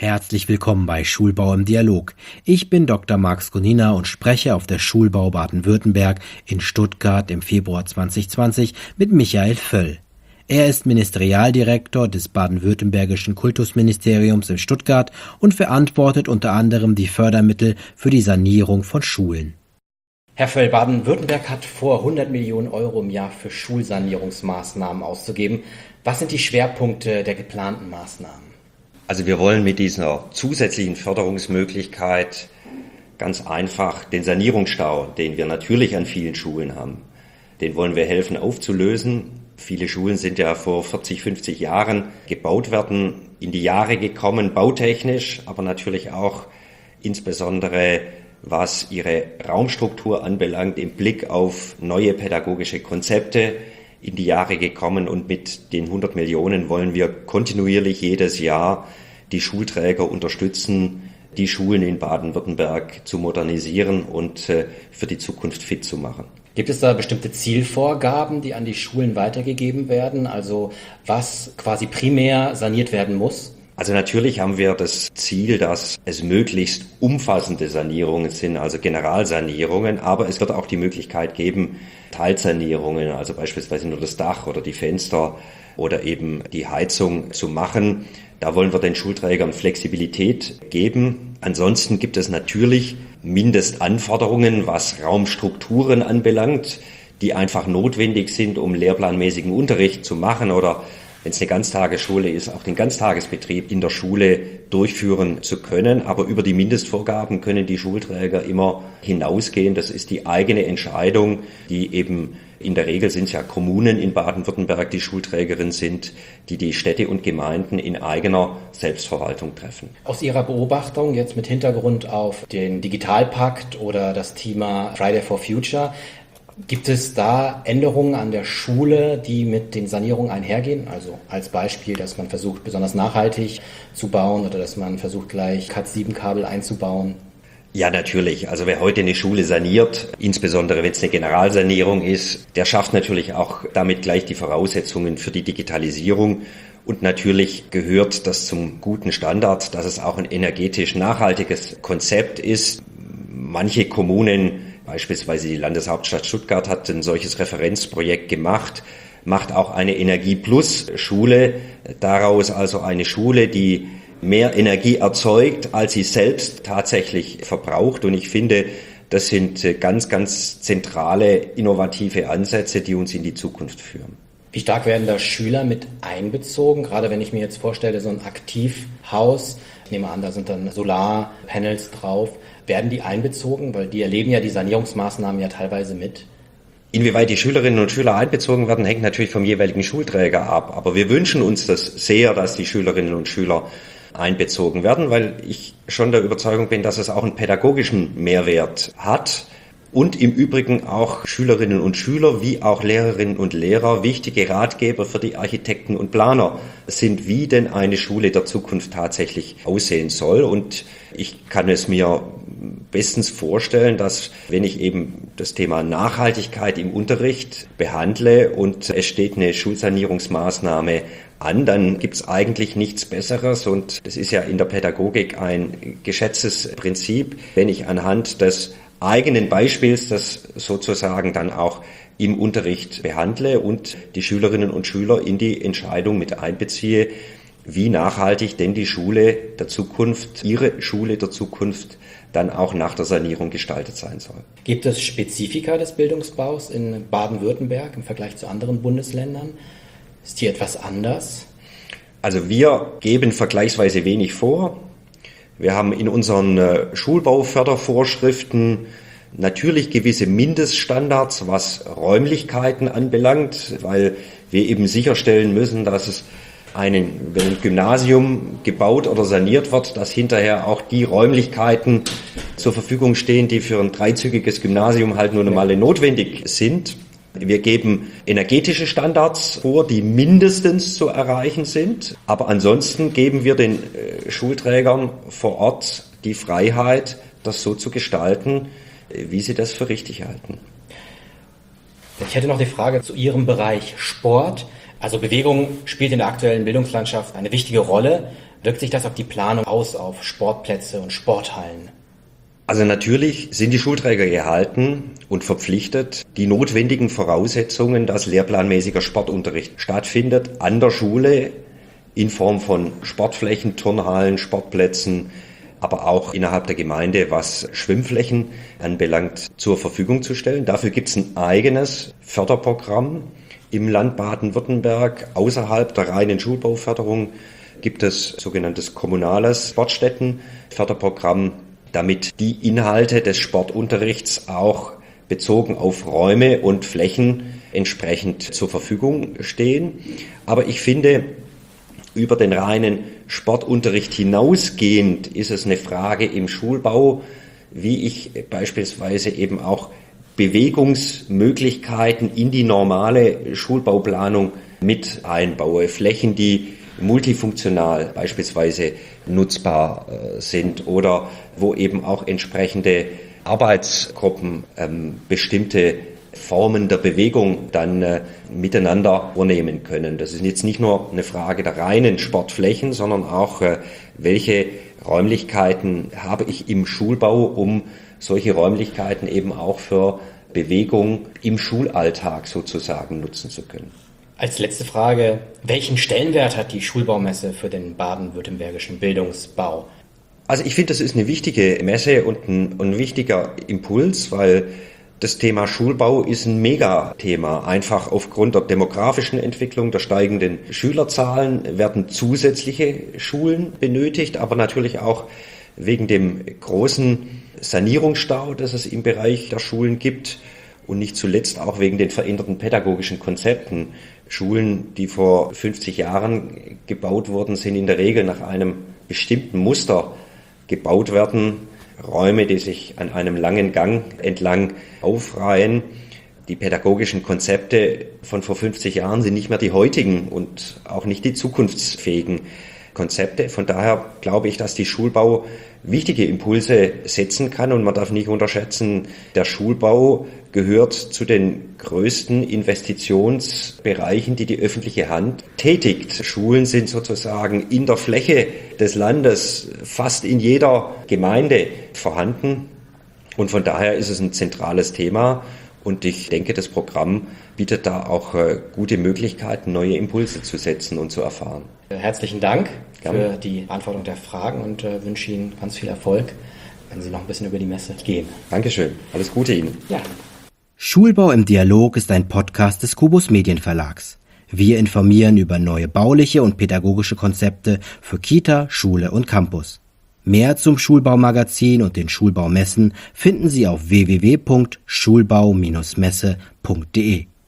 Herzlich willkommen bei Schulbau im Dialog. Ich bin Dr. Marx Gonina und spreche auf der Schulbau Baden-Württemberg in Stuttgart im Februar 2020 mit Michael Völl. Er ist Ministerialdirektor des baden-württembergischen Kultusministeriums in Stuttgart und verantwortet unter anderem die Fördermittel für die Sanierung von Schulen. Herr Völl, Baden-Württemberg hat vor, 100 Millionen Euro im Jahr für Schulsanierungsmaßnahmen auszugeben. Was sind die Schwerpunkte der geplanten Maßnahmen? Also wir wollen mit dieser zusätzlichen Förderungsmöglichkeit ganz einfach den Sanierungsstau, den wir natürlich an vielen Schulen haben, den wollen wir helfen aufzulösen. Viele Schulen sind ja vor 40, 50 Jahren gebaut werden, in die Jahre gekommen, bautechnisch, aber natürlich auch insbesondere was ihre Raumstruktur anbelangt, im Blick auf neue pädagogische Konzepte in die Jahre gekommen, und mit den 100 Millionen wollen wir kontinuierlich jedes Jahr die Schulträger unterstützen, die Schulen in Baden-Württemberg zu modernisieren und für die Zukunft fit zu machen. Gibt es da bestimmte Zielvorgaben, die an die Schulen weitergegeben werden? Also was quasi primär saniert werden muss? Also natürlich haben wir das Ziel, dass es möglichst umfassende Sanierungen sind, also Generalsanierungen, aber es wird auch die Möglichkeit geben, Teilsanierungen, also beispielsweise nur das Dach oder die Fenster oder eben die Heizung zu machen. Da wollen wir den Schulträgern Flexibilität geben. Ansonsten gibt es natürlich Mindestanforderungen, was Raumstrukturen anbelangt, die einfach notwendig sind, um lehrplanmäßigen Unterricht zu machen oder, wenn es eine Ganztagesschule ist, auch den Ganztagesbetrieb in der Schule durchführen zu können. Aber über die Mindestvorgaben können die Schulträger immer hinausgehen. Das ist die eigene Entscheidung, die eben in der Regel sind es ja Kommunen in Baden-Württemberg, die Schulträgerin sind, die Städte und Gemeinden in eigener Selbstverwaltung treffen. Aus Ihrer Beobachtung jetzt mit Hintergrund auf den Digitalpakt oder das Thema Friday for Future, gibt es da Änderungen an der Schule, die mit den Sanierungen einhergehen? Also als Beispiel, dass man versucht, besonders nachhaltig zu bauen oder dass man versucht, gleich Cat7-Kabel einzubauen? Ja, natürlich. Also wer heute eine Schule saniert, insbesondere wenn es eine Generalsanierung ist, der schafft natürlich auch damit gleich die Voraussetzungen für die Digitalisierung. Und natürlich gehört das zum guten Standard, dass es auch ein energetisch nachhaltiges Konzept ist. Manche Kommunen, beispielsweise die Landeshauptstadt Stuttgart, hat ein solches Referenzprojekt gemacht, macht auch eine Energie-Plus-Schule daraus, also eine Schule, die mehr Energie erzeugt, als sie selbst tatsächlich verbraucht. Und ich finde, das sind ganz, ganz zentrale, innovative Ansätze, die uns in die Zukunft führen. Wie stark werden da Schüler mit einbezogen? Gerade wenn ich mir jetzt vorstelle, so ein Aktivhaus, ich nehme an, da sind dann Solarpanels drauf. Werden die einbezogen? Weil die erleben ja die Sanierungsmaßnahmen ja teilweise mit. Inwieweit die Schülerinnen und Schüler einbezogen werden, hängt natürlich vom jeweiligen Schulträger ab. Aber wir wünschen uns das sehr, dass die Schülerinnen und Schüler einbezogen werden, weil ich schon der Überzeugung bin, dass es auch einen pädagogischen Mehrwert hat und im Übrigen auch Schülerinnen und Schüler wie auch Lehrerinnen und Lehrer wichtige Ratgeber für die Architekten und Planer sind, wie denn eine Schule der Zukunft tatsächlich aussehen soll. Und ich kann es mir bestens vorstellen, dass wenn ich eben das Thema Nachhaltigkeit im Unterricht behandle und es steht eine Schulsanierungsmaßnahme an, dann gibt es eigentlich nichts Besseres, und das ist ja in der Pädagogik ein geschätztes Prinzip, wenn ich anhand des eigenen Beispiels das sozusagen dann auch im Unterricht behandle und die Schülerinnen und Schüler in die Entscheidung mit einbeziehe, wie nachhaltig denn die Schule der Zukunft, ihre Schule der Zukunft dann auch nach der Sanierung gestaltet sein soll. Gibt es Spezifika des Bildungsbaus in Baden-Württemberg im Vergleich zu anderen Bundesländern? Ist hier etwas anders? Also wir geben vergleichsweise wenig vor. Wir haben in unseren Schulbaufördervorschriften natürlich gewisse Mindeststandards, was Räumlichkeiten anbelangt, weil wir eben sicherstellen müssen, dass es wenn ein Gymnasium gebaut oder saniert wird, dass hinterher auch die Räumlichkeiten zur Verfügung stehen, die für ein dreizügiges Gymnasium halt nun einmal notwendig sind. Wir geben energetische Standards vor, die mindestens zu erreichen sind. Aber ansonsten geben wir den Schulträgern vor Ort die Freiheit, das so zu gestalten, wie sie das für richtig halten. Ich hätte noch die Frage zu Ihrem Bereich Sport. Also Bewegung spielt in der aktuellen Bildungslandschaft eine wichtige Rolle. Wirkt sich das auf die Planung aus, auf Sportplätze und Sporthallen? Also natürlich sind die Schulträger gehalten und verpflichtet, die notwendigen Voraussetzungen, dass lehrplanmäßiger Sportunterricht stattfindet, an der Schule in Form von Sportflächen, Turnhallen, Sportplätzen, aber auch innerhalb der Gemeinde, was Schwimmflächen anbelangt, zur Verfügung zu stellen. Dafür gibt es ein eigenes Förderprogramm im Land Baden-Württemberg. Außerhalb der reinen Schulbauförderung gibt es sogenanntes kommunales Sportstättenförderprogramm, damit die Inhalte des Sportunterrichts auch bezogen auf Räume und Flächen entsprechend zur Verfügung stehen. Aber ich finde, über den reinen Sportunterricht hinausgehend ist es eine Frage im Schulbau, wie ich beispielsweise eben auch Bewegungsmöglichkeiten in die normale Schulbauplanung mit einbaue. Flächen, die multifunktional beispielsweise nutzbar sind oder wo eben auch entsprechende Arbeitsgruppen bestimmte Formen der Bewegung dann miteinander vornehmen können. Das ist jetzt nicht nur eine Frage der reinen Sportflächen, sondern auch, welche Räumlichkeiten habe ich im Schulbau, um solche Räumlichkeiten eben auch für Bewegung im Schulalltag sozusagen nutzen zu können. Als letzte Frage, welchen Stellenwert hat die Schulbaumesse für den baden-württembergischen Bildungsbau? Also ich finde, das ist eine wichtige Messe und ein wichtiger Impuls, weil das Thema Schulbau ist ein Megathema. Einfach aufgrund der demografischen Entwicklung, der steigenden Schülerzahlen werden zusätzliche Schulen benötigt, aber natürlich auch wegen dem großen Sanierungsstau, das es im Bereich der Schulen gibt und nicht zuletzt auch wegen den veränderten pädagogischen Konzepten. Schulen, die vor 50 Jahren gebaut wurden, sind in der Regel nach einem bestimmten Muster gebaut werden. Räume, die sich an einem langen Gang entlang aufreihen. Die pädagogischen Konzepte von vor 50 Jahren sind nicht mehr die heutigen und auch nicht die zukunftsfähigen Konzepte. Von daher glaube ich, dass die Schulbau wichtige Impulse setzen kann und man darf nicht unterschätzen, der Schulbau gehört zu den größten Investitionsbereichen, die die öffentliche Hand tätigt. Schulen sind sozusagen in der Fläche des Landes fast in jeder Gemeinde vorhanden und von daher ist es ein zentrales Thema und ich denke, das Programm bietet da auch gute Möglichkeiten, neue Impulse zu setzen und zu erfahren. Herzlichen Dank für die Beantwortung der Fragen und wünsche Ihnen ganz viel Erfolg, wenn Sie noch ein bisschen über die Messe gehen. Dankeschön. Alles Gute Ihnen. Ja. Schulbau im Dialog ist ein Podcast des Kubus Medienverlags. Wir informieren über neue bauliche und pädagogische Konzepte für Kita, Schule und Campus. Mehr zum Schulbaumagazin und den Schulbaumessen finden Sie auf www.schulbau-messe.de.